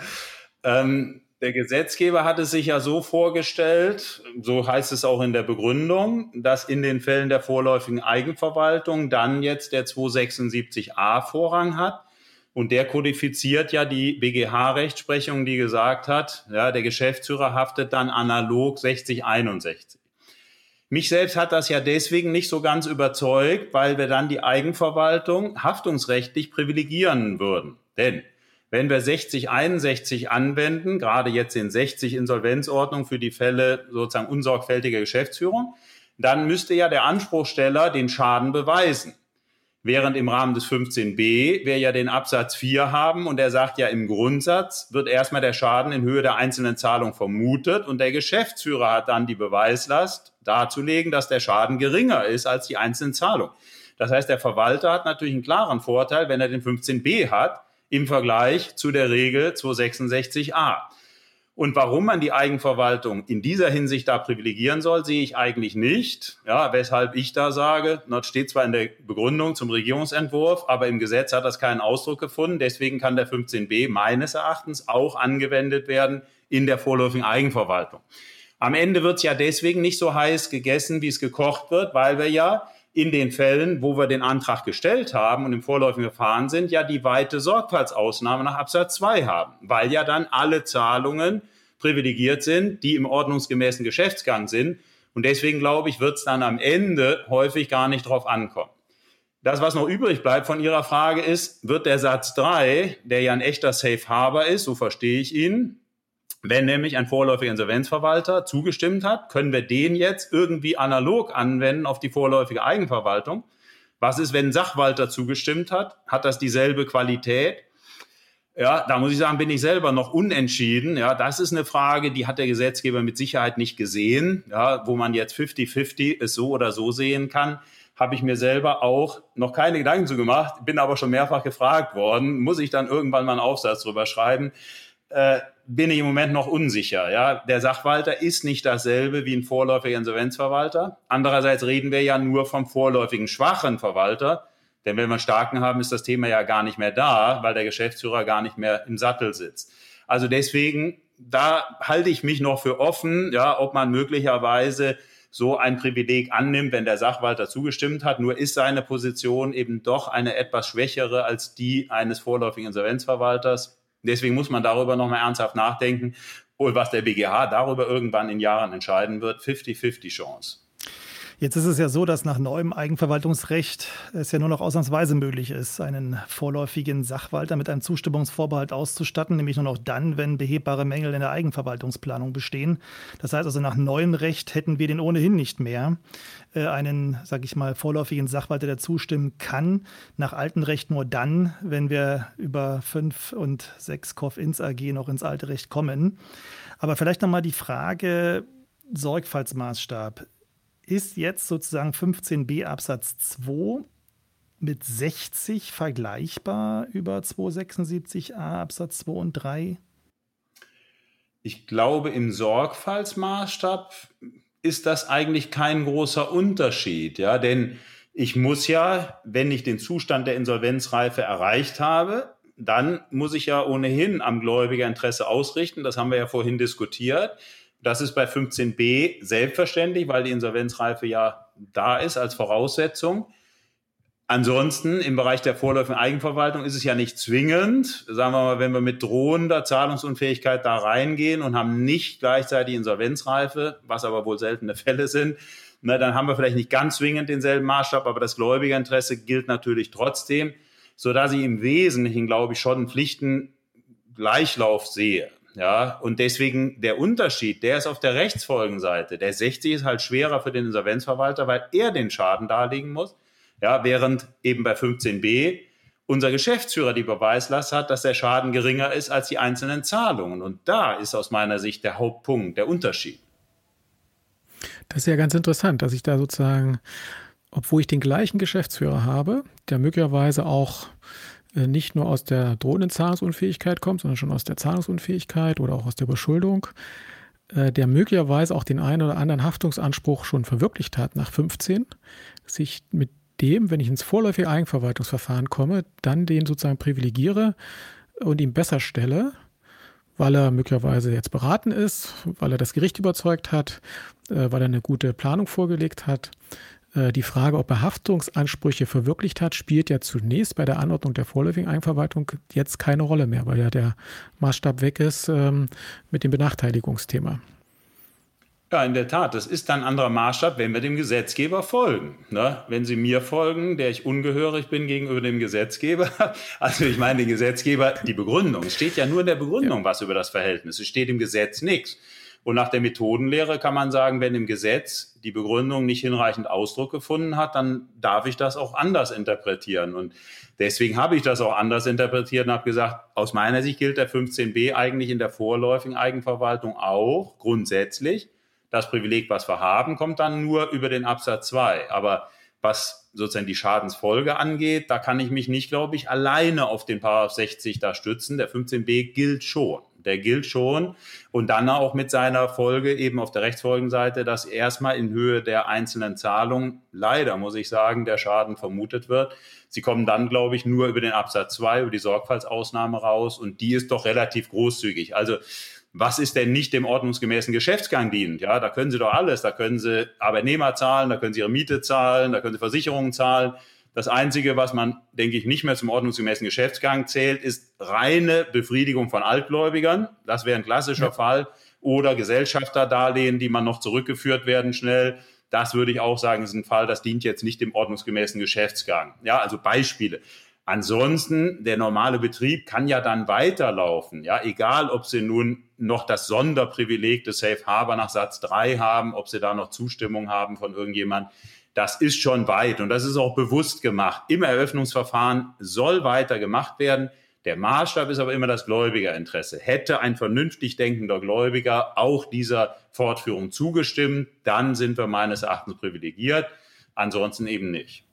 Der Gesetzgeber hat es sich ja so vorgestellt, so heißt es auch in der Begründung, dass in den Fällen der vorläufigen Eigenverwaltung dann jetzt der 276a Vorrang hat. Und der kodifiziert ja die BGH-Rechtsprechung, die gesagt hat, ja, der Geschäftsführer haftet dann analog 6061. Mich selbst hat das ja deswegen nicht so ganz überzeugt, weil wir dann die Eigenverwaltung haftungsrechtlich privilegieren würden. Denn wenn wir 6061 anwenden, gerade jetzt in 60 Insolvenzordnung für die Fälle sozusagen unsorgfältiger Geschäftsführung, dann müsste ja der Anspruchsteller den Schaden beweisen. Während im Rahmen des 15b wir ja den Absatz 4 haben und der sagt ja im Grundsatz wird erstmal der Schaden in Höhe der einzelnen Zahlung vermutet und der Geschäftsführer hat dann die Beweislast darzulegen, dass der Schaden geringer ist als die einzelnen Zahlungen. Das heißt, der Verwalter hat natürlich einen klaren Vorteil, wenn er den 15b hat im Vergleich zu der Regel 266a. Und warum man die Eigenverwaltung in dieser Hinsicht da privilegieren soll, sehe ich eigentlich nicht. Ja, weshalb ich da sage, das steht zwar in der Begründung zum Regierungsentwurf, aber im Gesetz hat das keinen Ausdruck gefunden. Deswegen kann der 15b meines Erachtens auch angewendet werden in der vorläufigen Eigenverwaltung. Am Ende wird es ja deswegen nicht so heiß gegessen, wie es gekocht wird, weil wir ja in den Fällen, wo wir den Antrag gestellt haben und im vorläufigen Verfahren sind, ja die weite Sorgfaltsausnahme nach Absatz 2 haben, weil ja dann alle Zahlungen privilegiert sind, die im ordnungsgemäßen Geschäftsgang sind. Und deswegen, glaube ich, wird es dann am Ende häufig gar nicht drauf ankommen. Das, was noch übrig bleibt von Ihrer Frage ist, wird der Satz 3, der ja ein echter Safe Harbor ist, so verstehe ich ihn, wenn nämlich ein vorläufiger Insolvenzverwalter zugestimmt hat, können wir den jetzt irgendwie analog anwenden auf die vorläufige Eigenverwaltung. Was ist, wenn ein Sachwalter zugestimmt hat? Hat das dieselbe Qualität? Ja, da muss ich sagen, bin ich selber noch unentschieden. Ja, das ist eine Frage, die hat der Gesetzgeber mit Sicherheit nicht gesehen. Ja, wo man jetzt 50-50 es so oder so sehen kann, habe ich mir selber auch noch keine Gedanken zu gemacht. Bin aber schon mehrfach gefragt worden. Muss ich dann irgendwann mal einen Aufsatz drüber schreiben? Bin ich im Moment noch unsicher. Ja, der Sachwalter ist nicht dasselbe wie ein vorläufiger Insolvenzverwalter. Andererseits reden wir ja nur vom vorläufigen schwachen Verwalter. Denn wenn wir einen starken haben, ist das Thema ja gar nicht mehr da, weil der Geschäftsführer gar nicht mehr im Sattel sitzt. Also deswegen, da halte ich mich noch für offen, ja, ob man möglicherweise so ein Privileg annimmt, wenn der Sachwalter zugestimmt hat. Nur ist seine Position eben doch eine etwas schwächere als die eines vorläufigen Insolvenzverwalters. Deswegen muss man darüber nochmal ernsthaft nachdenken. Und was der BGH darüber irgendwann in Jahren entscheiden wird, 50-50 Chance. Jetzt ist es ja so, dass nach neuem Eigenverwaltungsrecht es ja nur noch ausnahmsweise möglich ist, einen vorläufigen Sachwalter mit einem Zustimmungsvorbehalt auszustatten, nämlich nur noch dann, wenn behebbare Mängel in der Eigenverwaltungsplanung bestehen. Das heißt also, nach neuem Recht hätten wir den ohnehin nicht mehr, einen, sage ich mal, vorläufigen Sachwalter, der zustimmen kann. Nach altem Recht nur dann, wenn wir über 5 und 6 Corf-Ins AG noch ins alte Recht kommen. Aber vielleicht nochmal die Frage Sorgfaltsmaßstab. Ist jetzt sozusagen 15b Absatz 2 mit 60 vergleichbar über 276a Absatz 2 und 3? Ich glaube, im Sorgfaltsmaßstab ist das eigentlich kein großer Unterschied, ja, denn ich muss ja, wenn ich den Zustand der Insolvenzreife erreicht habe, dann muss ich ja ohnehin am Gläubigerinteresse ausrichten. Das haben wir ja vorhin diskutiert. Das ist bei 15b selbstverständlich, weil die Insolvenzreife ja da ist als Voraussetzung. Ansonsten im Bereich der vorläufigen Eigenverwaltung ist es ja nicht zwingend, sagen wir mal, wenn wir mit drohender Zahlungsunfähigkeit da reingehen und haben nicht gleichzeitig Insolvenzreife, was aber wohl seltene Fälle sind, dann haben wir vielleicht nicht ganz zwingend denselben Maßstab, aber das Gläubigerinteresse gilt natürlich trotzdem, sodass ich im Wesentlichen, glaube ich, schon einen Pflichtengleichlauf sehe. Ja, und deswegen der Unterschied, der ist auf der Rechtsfolgenseite. Der 60 ist halt schwerer für den Insolvenzverwalter, weil er den Schaden darlegen muss. Ja, während eben bei 15b unser Geschäftsführer die Beweislast hat, dass der Schaden geringer ist als die einzelnen Zahlungen. Und da ist aus meiner Sicht der Hauptpunkt, der Unterschied. Das ist ja ganz interessant, dass ich da sozusagen, obwohl ich den gleichen Geschäftsführer habe, der möglicherweise auch nicht nur aus der drohenden Zahlungsunfähigkeit kommt, sondern schon aus der Zahlungsunfähigkeit oder auch aus der Überschuldung, der möglicherweise auch den einen oder anderen Haftungsanspruch schon verwirklicht hat nach 15, sich mit dem, wenn ich ins vorläufige Eigenverwaltungsverfahren komme, dann den sozusagen privilegiere und ihm besser stelle, weil er möglicherweise jetzt beraten ist, weil er das Gericht überzeugt hat, weil er eine gute Planung vorgelegt hat. Die Frage, ob er Haftungsansprüche verwirklicht hat, spielt ja zunächst bei der Anordnung der vorläufigen Eigenverwaltung jetzt keine Rolle mehr, weil ja der Maßstab weg ist mit dem Benachteiligungsthema. Ja, in der Tat, das ist dann ein anderer Maßstab, wenn wir dem Gesetzgeber folgen. Ne? Wenn Sie mir folgen, der ich ungehörig bin gegenüber dem Gesetzgeber, also ich meine den Gesetzgeber, die Begründung, es steht ja nur in der Begründung was über das Verhältnis, es steht im Gesetz nichts. Und nach der Methodenlehre kann man sagen, wenn im Gesetz die Begründung nicht hinreichend Ausdruck gefunden hat, dann darf ich das auch anders interpretieren. Und deswegen habe ich das auch anders interpretiert und habe gesagt, aus meiner Sicht gilt der 15b eigentlich in der vorläufigen Eigenverwaltung auch grundsätzlich. Das Privileg, was wir haben, kommt dann nur über den Absatz 2. Aber was sozusagen die Schadensfolge angeht, da kann ich mich nicht, glaube ich, alleine auf den Paragraph 60 da stützen. Der 15b gilt schon. Der gilt schon und dann auch mit seiner Folge eben auf der Rechtsfolgenseite, dass erstmal in Höhe der einzelnen Zahlungen, leider muss ich sagen, der Schaden vermutet wird. Sie kommen dann, glaube ich, nur über den Absatz 2, über die Sorgfaltsausnahme raus und die ist doch relativ großzügig. Also was ist denn nicht dem ordnungsgemäßen Geschäftsgang dienend? Ja, da können Sie doch alles. Da können Sie Arbeitnehmer zahlen, da können Sie Ihre Miete zahlen, da können Sie Versicherungen zahlen. Das Einzige, was man, denke ich, nicht mehr zum ordnungsgemäßen Geschäftsgang zählt, ist reine Befriedigung von Altgläubigern. Das wäre ein klassischer Fall. Oder Gesellschafterdarlehen, die man noch zurückgeführt werden schnell. Das würde ich auch sagen, ist ein Fall, das dient jetzt nicht dem ordnungsgemäßen Geschäftsgang. Ja, also Beispiele. Ansonsten, der normale Betrieb kann ja dann weiterlaufen. Ja, egal, ob Sie nun noch das Sonderprivileg des Safe Harbor nach Satz 3 haben, ob Sie da noch Zustimmung haben von irgendjemand. Das ist schon weit und das ist auch bewusst gemacht. Im Eröffnungsverfahren soll weiter gemacht werden. Der Maßstab ist aber immer das Gläubigerinteresse. Hätte ein vernünftig denkender Gläubiger auch dieser Fortführung zugestimmt, dann sind wir meines Erachtens privilegiert. Ansonsten eben nicht.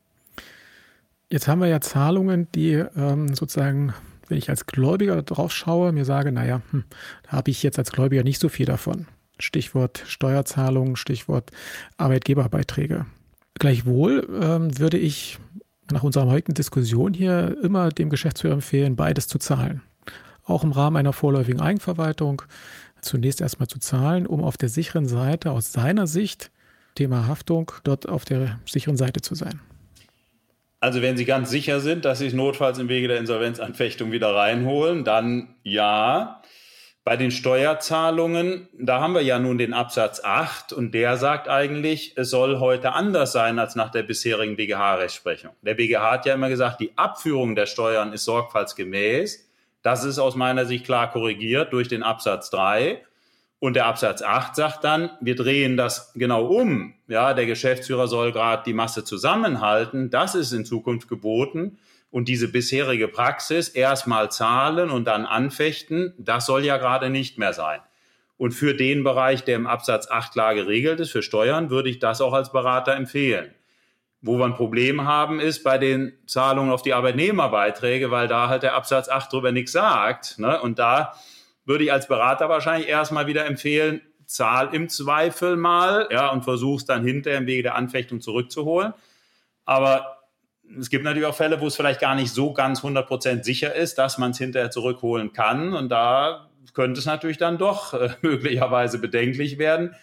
Jetzt haben wir ja Zahlungen, die sozusagen, wenn ich als Gläubiger drauf schaue, mir sage, naja, da habe ich jetzt als Gläubiger nicht so viel davon. Stichwort Steuerzahlungen, Stichwort Arbeitgeberbeiträge. Gleichwohl würde ich nach unserer heutigen Diskussion hier immer dem Geschäftsführer empfehlen, beides zu zahlen. Auch im Rahmen einer vorläufigen Eigenverwaltung zunächst erstmal zu zahlen, um auf der sicheren Seite aus seiner Sicht, Thema Haftung, dort auf der sicheren Seite zu sein. Also wenn Sie ganz sicher sind, dass Sie es notfalls im Wege der Insolvenzanfechtung wieder reinholen, dann ja. Bei den Steuerzahlungen, da haben wir ja nun den Absatz 8 und der sagt eigentlich, es soll heute anders sein als nach der bisherigen BGH-Rechtsprechung. Der BGH hat ja immer gesagt, die Abführung der Steuern ist sorgfaltsgemäß. Das ist aus meiner Sicht klar korrigiert durch den Absatz 3. Und der Absatz 8 sagt dann, wir drehen das genau um. Ja, der Geschäftsführer soll gerade die Masse zusammenhalten. Das ist in Zukunft geboten. Und diese bisherige Praxis, erstmal zahlen und dann anfechten, das soll ja gerade nicht mehr sein. Und für den Bereich, der im Absatz 8 klar geregelt ist, für Steuern, würde ich das auch als Berater empfehlen. Wo wir ein Problem haben, ist bei den Zahlungen auf die Arbeitnehmerbeiträge, weil da halt der Absatz 8 drüber nichts sagt. Ne? Und da würde ich als Berater wahrscheinlich erstmal wieder empfehlen, zahl im Zweifel mal, ja, und versuch's dann hinterher im Wege der Anfechtung zurückzuholen. Aber es gibt natürlich auch Fälle, wo es vielleicht gar nicht so ganz 100% sicher ist, dass man es hinterher zurückholen kann. Und da könnte es natürlich dann doch möglicherweise bedenklich werden.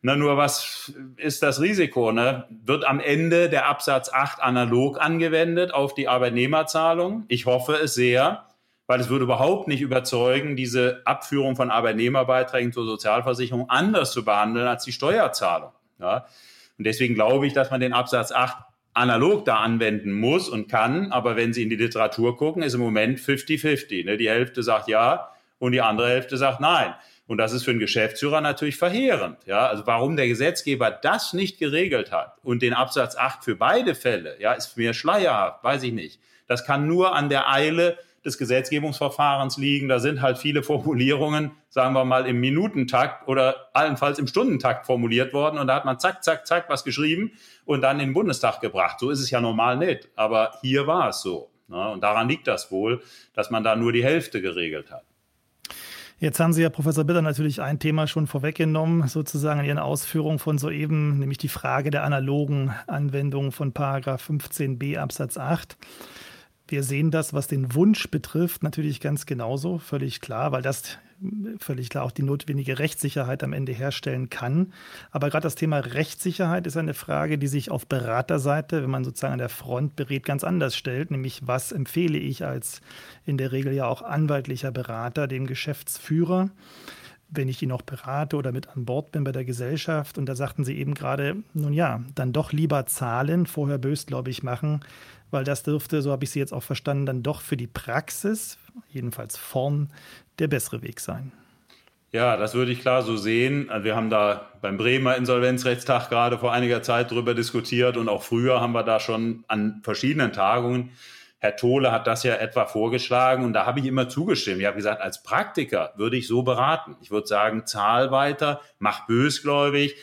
Na, nur was ist das Risiko? Ne? Wird am Ende der Absatz 8 analog angewendet auf die Arbeitnehmerzahlung? Ich hoffe es sehr, weil es würde überhaupt nicht überzeugen, diese Abführung von Arbeitnehmerbeiträgen zur Sozialversicherung anders zu behandeln als die Steuerzahlung. Ja? Und deswegen glaube ich, dass man den Absatz 8 analog da anwenden muss und kann. Aber wenn Sie in die Literatur gucken, ist im Moment 50-50. Ne? Die Hälfte sagt ja und die andere Hälfte sagt nein. Und das ist für einen Geschäftsführer natürlich verheerend. Ja, also warum der Gesetzgeber das nicht geregelt hat und den Absatz 8 für beide Fälle, ja, ist mir schleierhaft, weiß ich nicht. Das kann nur an der Eile des Gesetzgebungsverfahrens liegen. Da sind halt viele Formulierungen, sagen wir mal, im Minutentakt oder allenfalls im Stundentakt formuliert worden. Und da hat man zack, zack, zack was geschrieben und dann in den Bundestag gebracht. So ist es ja normal nicht. Aber hier war es so. Ne? Und daran liegt das wohl, dass man da nur die Hälfte geregelt hat. Jetzt haben Sie, Herr Professor Bitter, natürlich ein Thema schon vorweggenommen, sozusagen in Ihren Ausführungen von soeben, nämlich die Frage der analogen Anwendung von Paragraph 15b Absatz 8. Wir sehen das, was den Wunsch betrifft, natürlich ganz genauso, völlig klar, weil das völlig klar auch die notwendige Rechtssicherheit am Ende herstellen kann. Aber gerade das Thema Rechtssicherheit ist eine Frage, die sich auf Beraterseite, wenn man sozusagen an der Front berät, ganz anders stellt. Nämlich, was empfehle ich als in der Regel ja auch anwaltlicher Berater dem Geschäftsführer, wenn ich ihn auch berate oder mit an Bord bin bei der Gesellschaft. Und da sagten Sie eben gerade, nun ja, dann doch lieber zahlen, vorher bösgläubig machen, weil das dürfte, so habe ich Sie jetzt auch verstanden, dann doch für die Praxis, jedenfalls vorn, der bessere Weg sein. Ja, das würde ich klar so sehen. Wir haben da beim Bremer Insolvenzrechtstag gerade vor einiger Zeit drüber diskutiert und auch früher haben wir da schon an verschiedenen Tagungen. Herr Tholey hat das ja etwa vorgeschlagen und da habe ich immer zugestimmt. Ich habe gesagt, als Praktiker würde ich so beraten. Ich würde sagen, zahl weiter, mach bösgläubig,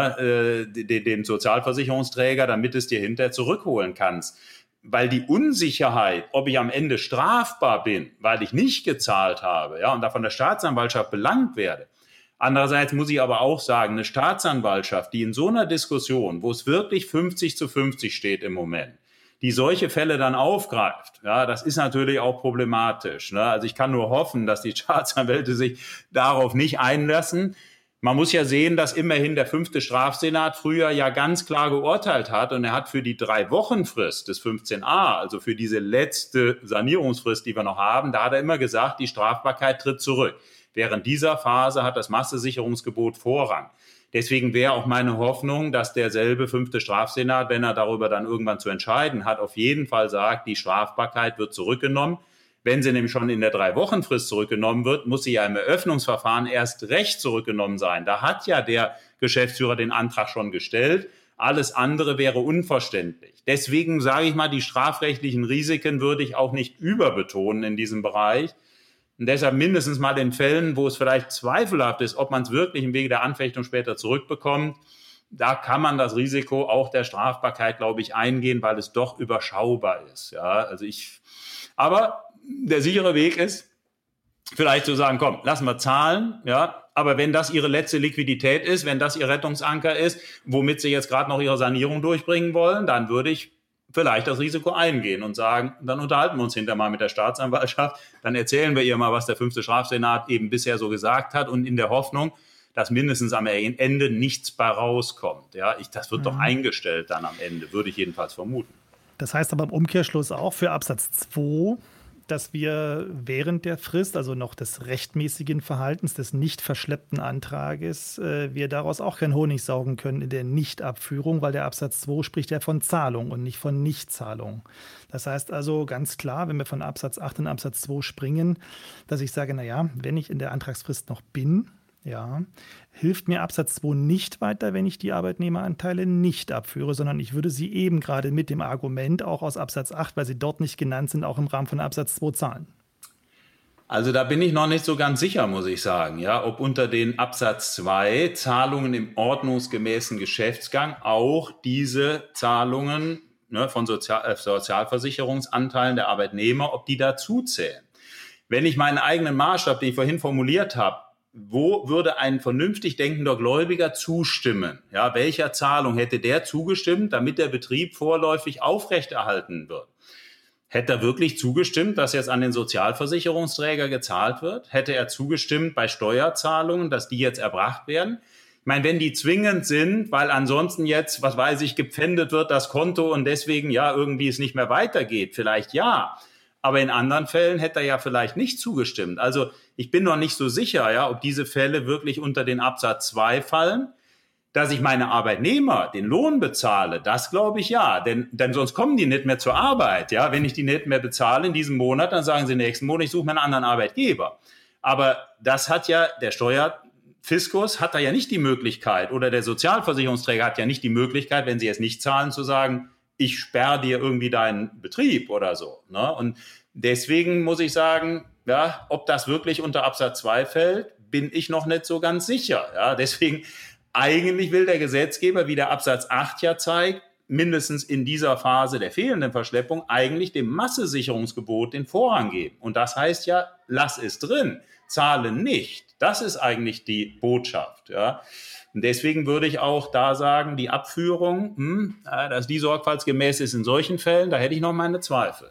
ne, den Sozialversicherungsträger, damit es dir hinterher zurückholen kannst. Weil die Unsicherheit, ob ich am Ende strafbar bin, weil ich nicht gezahlt habe, ja, und da von der Staatsanwaltschaft belangt werde. Andererseits muss ich aber auch sagen, eine Staatsanwaltschaft, die in so einer Diskussion, wo es wirklich 50-50 steht im Moment, die solche Fälle dann aufgreift, ja, das ist natürlich auch problematisch. Ne? Also ich kann nur hoffen, dass die Staatsanwälte sich darauf nicht einlassen. Man muss ja sehen, dass immerhin der 5. Strafsenat früher ja ganz klar geurteilt hat und er hat für die 3-Wochen-Frist des 15a, also für diese letzte Sanierungsfrist, die wir noch haben, da hat er immer gesagt, die Strafbarkeit tritt zurück. Während dieser Phase hat das Massesicherungsgebot Vorrang. Deswegen wäre auch meine Hoffnung, dass derselbe 5. Strafsenat, wenn er darüber dann irgendwann zu entscheiden hat, auf jeden Fall sagt, die Strafbarkeit wird zurückgenommen. Wenn sie nämlich schon in der 3-Wochen-Frist zurückgenommen wird, muss sie ja im Eröffnungsverfahren erst recht zurückgenommen sein. Da hat ja der Geschäftsführer den Antrag schon gestellt. Alles andere wäre unverständlich. Deswegen sage ich mal, die strafrechtlichen Risiken würde ich auch nicht überbetonen in diesem Bereich. Und deshalb mindestens mal in Fällen, wo es vielleicht zweifelhaft ist, ob man es wirklich im Wege der Anfechtung später zurückbekommt, da kann man das Risiko auch der Strafbarkeit, glaube ich, eingehen, weil es doch überschaubar ist. Ja, aber der sichere Weg ist, vielleicht zu sagen, komm, lassen wir zahlen, ja, aber wenn das ihre letzte Liquidität ist, wenn das ihr Rettungsanker ist, womit sie jetzt gerade noch ihre Sanierung durchbringen wollen, dann würde ich vielleicht das Risiko eingehen und sagen, dann unterhalten wir uns hinterher mal mit der Staatsanwaltschaft, dann erzählen wir ihr mal, was der 5. Strafsenat eben bisher so gesagt hat und in der Hoffnung, dass mindestens am Ende nichts bei rauskommt. Ja, das wird doch eingestellt dann am Ende, würde ich jedenfalls vermuten. Das heißt aber im Umkehrschluss auch für Absatz 2, dass wir während der Frist, also noch des rechtmäßigen Verhaltens, des nicht verschleppten Antrages, wir daraus auch keinen Honig saugen können in der Nichtabführung, weil der Absatz 2 spricht ja von Zahlung und nicht von Nichtzahlung. Das heißt also ganz klar, wenn wir von Absatz 8 in Absatz 2 springen, dass ich sage, naja, wenn ich in der Antragsfrist noch bin, ja, hilft mir Absatz 2 nicht weiter, wenn ich die Arbeitnehmeranteile nicht abführe, sondern ich würde sie eben gerade mit dem Argument auch aus Absatz 8, weil sie dort nicht genannt sind, auch im Rahmen von Absatz 2 zahlen. Also da bin ich noch nicht so ganz sicher, muss ich sagen, ja, ob unter den Absatz 2 Zahlungen im ordnungsgemäßen Geschäftsgang auch diese Zahlungen von Sozialversicherungsanteilen der Arbeitnehmer, ob die dazu zählen. Wenn ich meinen eigenen Maßstab, den ich vorhin formuliert habe, wo würde ein vernünftig denkender Gläubiger zustimmen? Ja, welcher Zahlung hätte der zugestimmt, damit der Betrieb vorläufig aufrechterhalten wird? Hätte er wirklich zugestimmt, dass jetzt an den Sozialversicherungsträger gezahlt wird? Hätte er zugestimmt bei Steuerzahlungen, dass die jetzt erbracht werden? Ich meine, wenn die zwingend sind, weil ansonsten jetzt, was weiß ich, gepfändet wird das Konto und deswegen irgendwie es nicht mehr weitergeht, vielleicht ja. Aber in anderen Fällen hätte er ja vielleicht nicht zugestimmt. Also ich bin noch nicht so sicher, ob diese Fälle wirklich unter den Absatz 2 fallen. Dass ich meine Arbeitnehmer den Lohn bezahle, das glaube ich ja. Denn sonst kommen die nicht mehr zur Arbeit. Ja, wenn ich die nicht mehr bezahle in diesem Monat, dann sagen sie nächsten Monat, ich suche mir einen anderen Arbeitgeber. Aber das hat ja der Steuerfiskus hat da ja nicht die Möglichkeit oder der Sozialversicherungsträger hat ja nicht die Möglichkeit, wenn sie es nicht zahlen, zu sagen, ich sperre dir irgendwie deinen Betrieb oder so. Ne? Und deswegen muss ich sagen, ob das wirklich unter Absatz 2 fällt, bin ich noch nicht so ganz sicher. Ja? Deswegen eigentlich will der Gesetzgeber, wie der Absatz 8 ja zeigt, mindestens in dieser Phase der fehlenden Verschleppung eigentlich dem Massesicherungsgebot den Vorrang geben. Und das heißt ja, lass es drin, zahle nicht. Das ist eigentlich die Botschaft. Ja. Und deswegen würde ich auch da sagen, die Abführung, dass die sorgfaltsgemäß ist in solchen Fällen, da hätte ich noch meine Zweifel.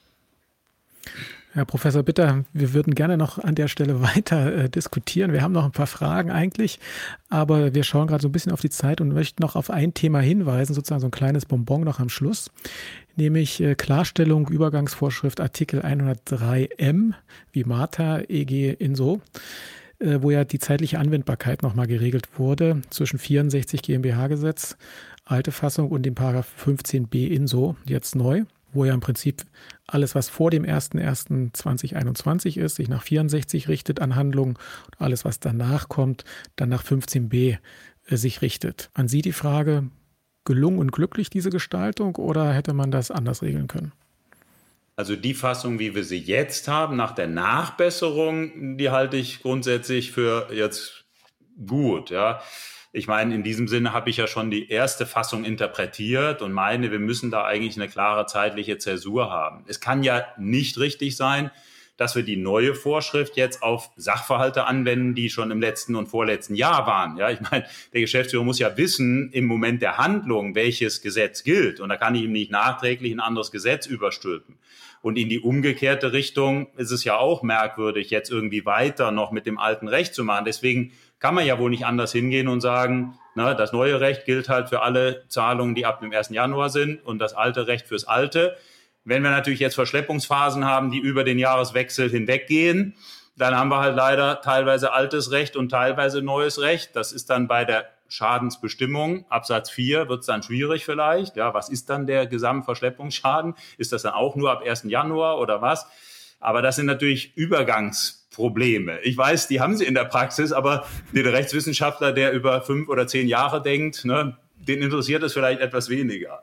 Herr Professor Bitter, wir würden gerne noch an der Stelle weiter diskutieren. Wir haben noch ein paar Fragen eigentlich, aber wir schauen gerade so ein bisschen auf die Zeit und möchten noch auf ein Thema hinweisen, sozusagen so ein kleines Bonbon noch am Schluss, nämlich Klarstellung, Übergangsvorschrift Artikel 103m wie Martha EG INSO, wo ja die zeitliche Anwendbarkeit nochmal geregelt wurde zwischen 64 GmbH-Gesetz, alte Fassung, und dem Paragraph 15b INSO, jetzt neu, wo ja im Prinzip alles, was vor dem 01.01.2021 ist, sich nach 64 richtet an Handlungen und alles, was danach kommt, dann nach 15b sich richtet. An Sie die Frage, gelungen und glücklich diese Gestaltung oder hätte man das anders regeln können? Also die Fassung, wie wir sie jetzt haben, nach der Nachbesserung, die halte ich grundsätzlich für jetzt gut, ja. Ich meine, in diesem Sinne habe ich ja schon die erste Fassung interpretiert und meine, wir müssen da eigentlich eine klare zeitliche Zäsur haben. Es kann ja nicht richtig sein, dass wir die neue Vorschrift jetzt auf Sachverhalte anwenden, die schon im letzten und vorletzten Jahr waren. Ja, ich meine, der Geschäftsführer muss ja wissen, im Moment der Handlung, welches Gesetz gilt. Und da kann ich ihm nicht nachträglich ein anderes Gesetz überstülpen. Und in die umgekehrte Richtung ist es ja auch merkwürdig, jetzt irgendwie weiter noch mit dem alten Recht zu machen. Deswegen kann man ja wohl nicht anders hingehen und sagen, das neue Recht gilt halt für alle Zahlungen, die ab dem 1. Januar sind und das alte Recht fürs alte. Wenn wir natürlich jetzt Verschleppungsphasen haben, die über den Jahreswechsel hinweggehen, dann haben wir halt leider teilweise altes Recht und teilweise neues Recht. Das ist dann bei der Schadensbestimmung, Absatz 4, wird es dann schwierig vielleicht. Ja, was ist dann der Gesamtverschleppungsschaden? Ist das dann auch nur ab 1. Januar oder was? Aber das sind natürlich Übergangsprobleme. Ich weiß, die haben sie in der Praxis, aber der Rechtswissenschaftler, der über 5 oder 10 Jahre denkt, den interessiert es vielleicht etwas weniger.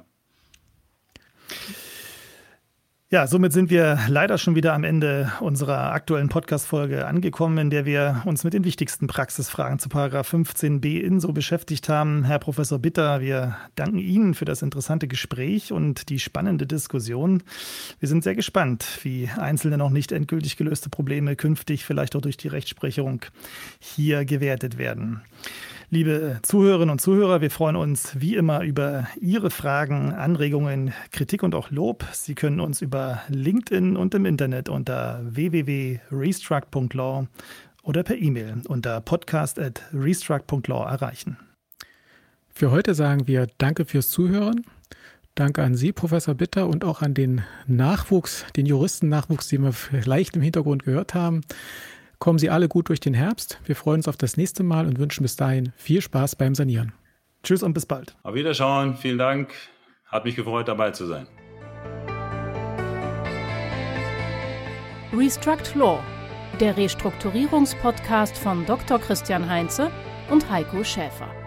Ja, somit sind wir leider schon wieder am Ende unserer aktuellen Podcast-Folge angekommen, in der wir uns mit den wichtigsten Praxisfragen zu Paragraph 15b INSO beschäftigt haben. Herr Professor Bitter, wir danken Ihnen für das interessante Gespräch und die spannende Diskussion. Wir sind sehr gespannt, wie einzelne noch nicht endgültig gelöste Probleme künftig vielleicht auch durch die Rechtsprechung hier gewertet werden. Liebe Zuhörerinnen und Zuhörer, wir freuen uns wie immer über Ihre Fragen, Anregungen, Kritik und auch Lob. Sie können uns über LinkedIn und im Internet unter www.restruct.law oder per E-Mail unter podcast@restruct.law erreichen. Für heute sagen wir Danke fürs Zuhören. Danke an Sie, Professor Bitter, und auch an den Nachwuchs, den Juristennachwuchs, den wir vielleicht im Hintergrund gehört haben. Kommen Sie alle gut durch den Herbst. Wir freuen uns auf das nächste Mal und wünschen bis dahin viel Spaß beim Sanieren. Tschüss und bis bald. Auf Wiederschauen. Vielen Dank. Hat mich gefreut, dabei zu sein. Restruct Law, der Restrukturierungspodcast von Dr. Christian Heinze und Heiko Schäfer.